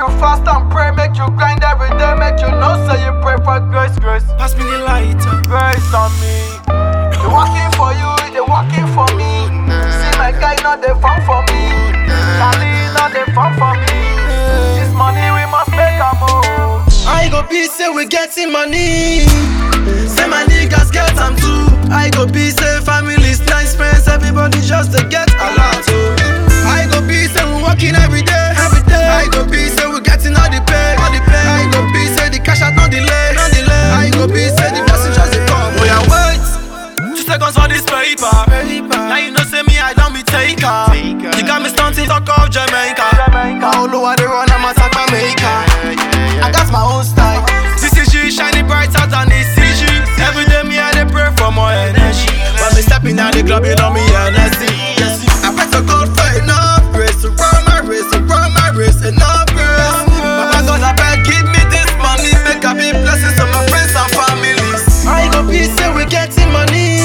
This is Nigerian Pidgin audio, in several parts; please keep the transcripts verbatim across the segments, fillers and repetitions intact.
you fast and pray, make you grind every day, make you know say you pray for grace, grace. Pass me the lighter. Grace on me. They working for you, they working for me. See my guy, not they fun for me. Charlie, not they fun for me. This money we must make a move. I go be say we getting money. Say my niggas get them too. I go be say families, nice friends, everybody just to get a lot. Oh. I go be say we working every day, every day. I go be say we getting all the pay, all the pay. I go be say the cash out no delay, no delay. I go be say the blessing just dey come. Oh yeah, wait. Two seconds for this paper. paper. Now you know say me I don't be taker. taker. You got me stunting talk of Jamaica. Jamaica. All over the run I'm a talk Jamaica. I got my own style. This is you shining brighter than the C G. Every day me I dey pray for more energy. When me stepping out the club, you know me energy. I pray to God for enough grace to run my race, to run my race, enough grace. Papa God, I beg, give me this money, make a big blessings to my friends and families. I go be say we getting money.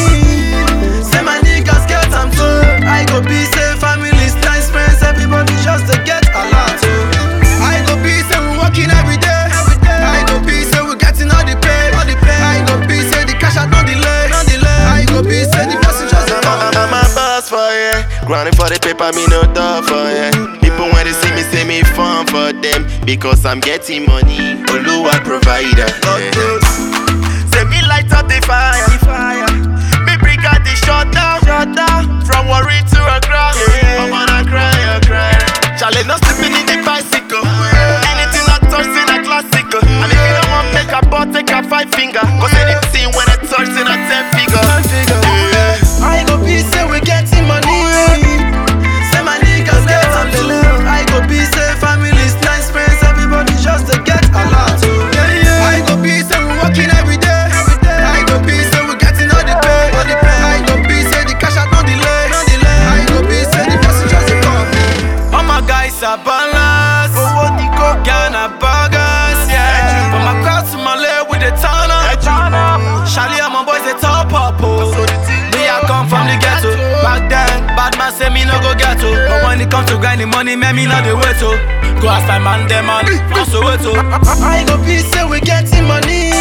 Say my niggas get them too. I go be say families, nice friends, everybody just to get a lot. I go be say we working every day. I go be say we getting all the pay, all the pay. I go be say the cash out no delay, no delay. I go be say the blessing just a come. I'm a boss for ya, grinding for the paper, me no dog for ya. People when they see me, say me fun for them because I'm getting money. Oluwa provider. Yeah. Say me light up the fire, me bring out the shut down, shut down. From worry to a cry, yeah. I wanna cry, I cry. Charlie not sleeping in the bicycle. Anything I touch in a classical. And if you don't want make a ball, take a five finger. Cause anything when I touch in a ten figure. Yeah. I go be say we getting money. Say my niggas get them too. I go be say families, nice friends, everybody just to get a lot. I go be say we working every day. I go be say we getting all the pay. I go be say the cash out no delay. I go be say the blessing just to come. All my guys are balanced. Ghana burgers, yeah. From my crowd to my leg with the turn up. Charlie and my boys they top up. Oh. Me I come from the ghetto. Back then, bad man say me no go ghetto. But when it comes to grinding money, man me not the way to. Go ask my man, them man, from Soweto. I go be say we getting money.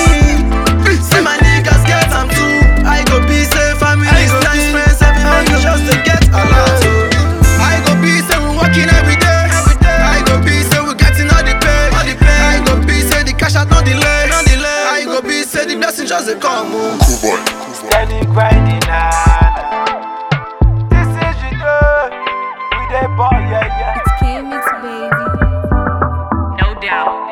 Say my niggas get them too. I go be say families, nice friends, everybody just to get a lot. I go be say we working every day. I go be say we getting all the pay. I go be say the cash out no delay. I go be say the blessing just to come. Cool boy. Steady grinding, nah, nah. This is you do. We dey ball, yeah, yeah. It's K-Mix, baby. No doubt.